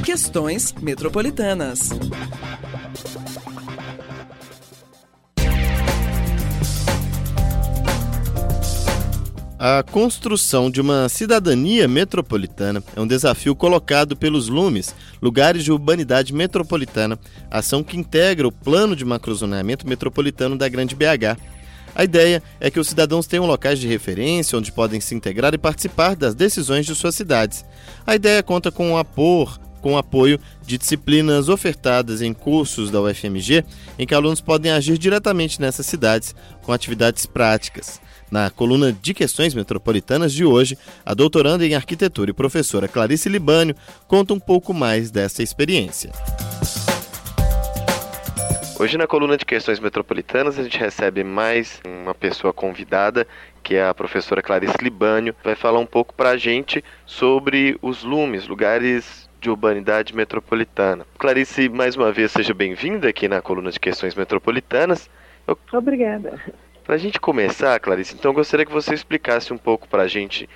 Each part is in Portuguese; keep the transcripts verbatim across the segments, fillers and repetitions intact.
Questões Metropolitanas. A construção de uma cidadania metropolitana é um desafio colocado pelos LUMES, Lugares de Urbanidade Metropolitana, ação que integra o Plano de Macrozoneamento Metropolitano da Grande B H. A ideia é que os cidadãos tenham locais de referência onde podem se integrar e participar das decisões de suas cidades. A ideia conta com o apoio, com o apoio de disciplinas ofertadas em cursos da U F M G, em que alunos podem agir diretamente nessas cidades com atividades práticas. Na coluna de Questões Metropolitanas de hoje, a doutoranda em arquitetura e professora Clarice Libânio conta um pouco mais dessa experiência. Hoje na coluna de Questões Metropolitanas a gente recebe mais uma pessoa convidada, que é a professora Clarice Libânio, vai falar um pouco para a gente sobre os LUMES, Lugares de Urbanidade Metropolitana. Clarice, mais uma vez, seja bem-vinda aqui na coluna de Questões Metropolitanas. Eu... Obrigada. Para a gente começar, Clarice, então eu gostaria que você explicasse um pouco para a gente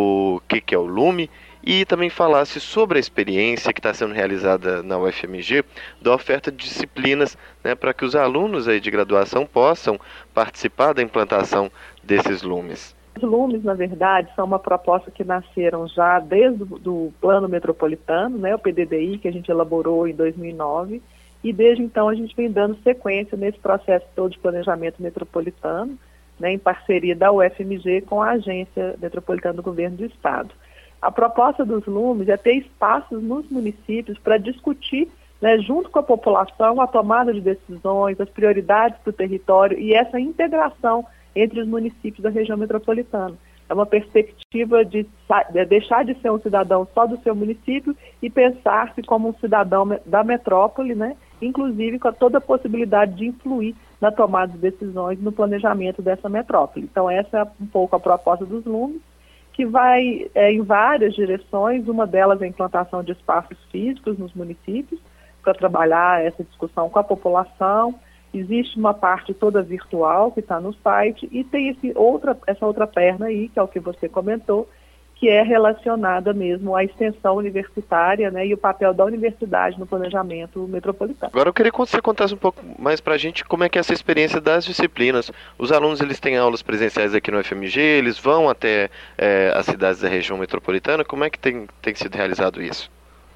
o que, que é o LUME e também falasse sobre a experiência que está sendo realizada na U F M G da oferta de disciplinas, né, para que os alunos aí de graduação possam participar da implantação desses LUMES. Os LUMES, na verdade, são uma proposta que nasceram já desde o do Plano Metropolitano, né, o P D D I, que a gente elaborou em dois mil e nove, e desde então a gente vem dando sequência nesse processo todo de planejamento metropolitano, né, em parceria da U F M G com a Agência Metropolitana do Governo do Estado. A proposta dos LUMES é ter espaços nos municípios para discutir, né, junto com a população, a tomada de decisões, as prioridades do território e essa integração entre os municípios da região metropolitana. É uma perspectiva de, de deixar de ser um cidadão só do seu município e pensar-se como um cidadão da metrópole, né, inclusive com toda a possibilidade de influir na tomada de decisões, no planejamento dessa metrópole. Então essa é um pouco a proposta dos LUMES, que vai é, em várias direções. Uma delas é a implantação de espaços físicos nos municípios, para trabalhar essa discussão com a população. Existe uma parte toda virtual que está no site e tem esse outra, essa outra perna aí, que é o que você comentou, que é relacionada mesmo à extensão universitária, né, e o papel da universidade no planejamento metropolitano. Agora eu queria que você contasse um pouco mais para a gente como é que é essa experiência das disciplinas. Os alunos, eles têm aulas presenciais aqui no U F M G, eles vão até é, as cidades da região metropolitana, como é que tem, tem sido realizado isso?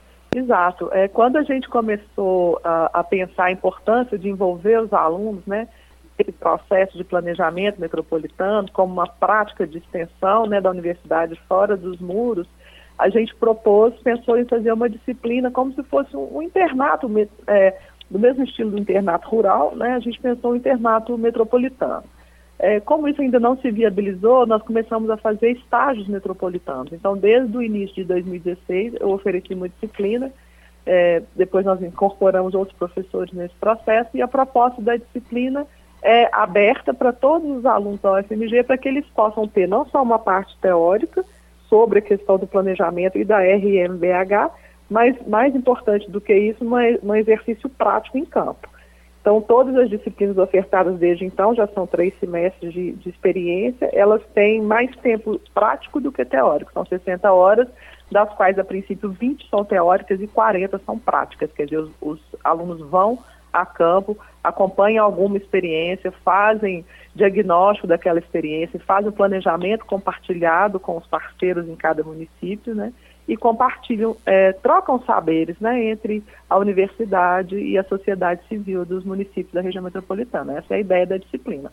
Exato. É, quando a gente começou a, a pensar a importância de envolver os alunos, né, esse processo de planejamento metropolitano como uma prática de extensão, né, da universidade fora dos muros, a gente propôs, pensou em fazer uma disciplina como se fosse um, um internato, é, do mesmo estilo do internato rural, né, a gente pensou um internato metropolitano. É, como isso ainda não se viabilizou, nós começamos a fazer estágios metropolitanos. Então, desde o início de dois mil e dezesseis, eu ofereci uma disciplina, é, depois nós incorporamos outros professores nesse processo, e a proposta da disciplina é aberta para todos os alunos da U F M G, para que eles possam ter não só uma parte teórica sobre a questão do planejamento e da R M B H, mas, mais importante do que isso, um exercício prático em campo. Então, todas as disciplinas ofertadas desde então, já são três semestres de, de experiência, elas têm mais tempo prático do que teórico. São sessenta horas, das quais, a princípio, vinte são teóricas e quarenta são práticas. Quer dizer, os, os alunos vão a campo, acompanham alguma experiência, fazem diagnóstico daquela experiência, fazem o planejamento compartilhado com os parceiros em cada município, né? E compartilham, é, trocam saberes, né, entre a universidade e a sociedade civil dos municípios da região metropolitana. Essa é a ideia da disciplina.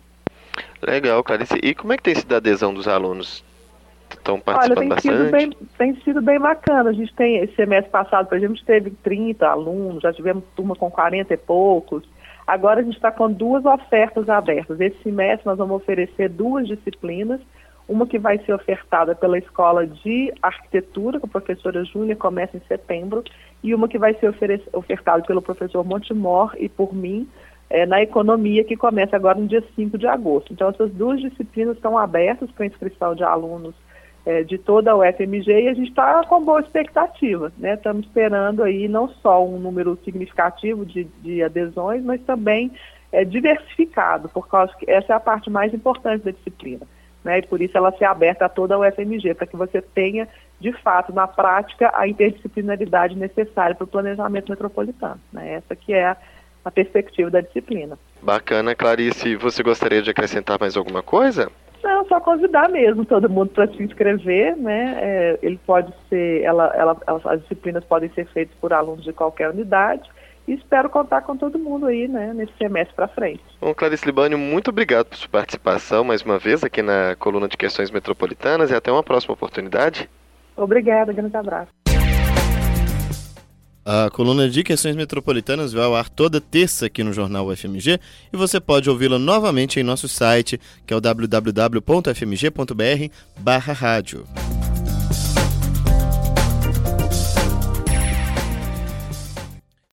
Legal, Clarice. E como é que tem sido a adesão dos alunos? Estão participando Olha, tem bastante? Sido bem, tem sido bem bacana. A gente tem, esse semestre passado, por exemplo, a gente teve trinta alunos, já tivemos turma com quarenta e poucos. Agora a gente está com duas ofertas abertas. Esse semestre nós vamos oferecer duas disciplinas, uma que vai ser ofertada pela Escola de Arquitetura, com a professora Júlia, começa em setembro, e uma que vai ser ofertada pelo professor Montemor e por mim, é, na Economia, que começa agora no dia cinco de agosto. Então, essas duas disciplinas estão abertas para inscrição de alunos é, de toda a U F M G, e a gente está com boa expectativa, né? Estamos esperando aí não só um número significativo de, de adesões, mas também é, diversificado, por causa que essa é a parte mais importante da disciplina. Né, e por isso ela ser aberta a toda a U F M G, para que você tenha de fato, na prática, a interdisciplinaridade necessária para o planejamento metropolitano, né? Essa que é a, a perspectiva da disciplina. Bacana, Clarice. Você gostaria de acrescentar mais alguma coisa? Não, só convidar mesmo todo mundo para se inscrever, né? É, ele pode ser, ela, ela, as disciplinas podem ser feitas por alunos de qualquer unidade e espero contar com todo mundo aí, né, nesse semestre para frente. Bom, Clarice Libânio, muito obrigado por sua participação mais uma vez aqui na coluna de Questões Metropolitanas e até uma próxima oportunidade. Obrigada, grande abraço. A coluna de Questões Metropolitanas vai ao ar toda terça aqui no Jornal U F M G e você pode ouvi-la novamente em nosso site, que é o w w w ponto f m g ponto b r barra rádio.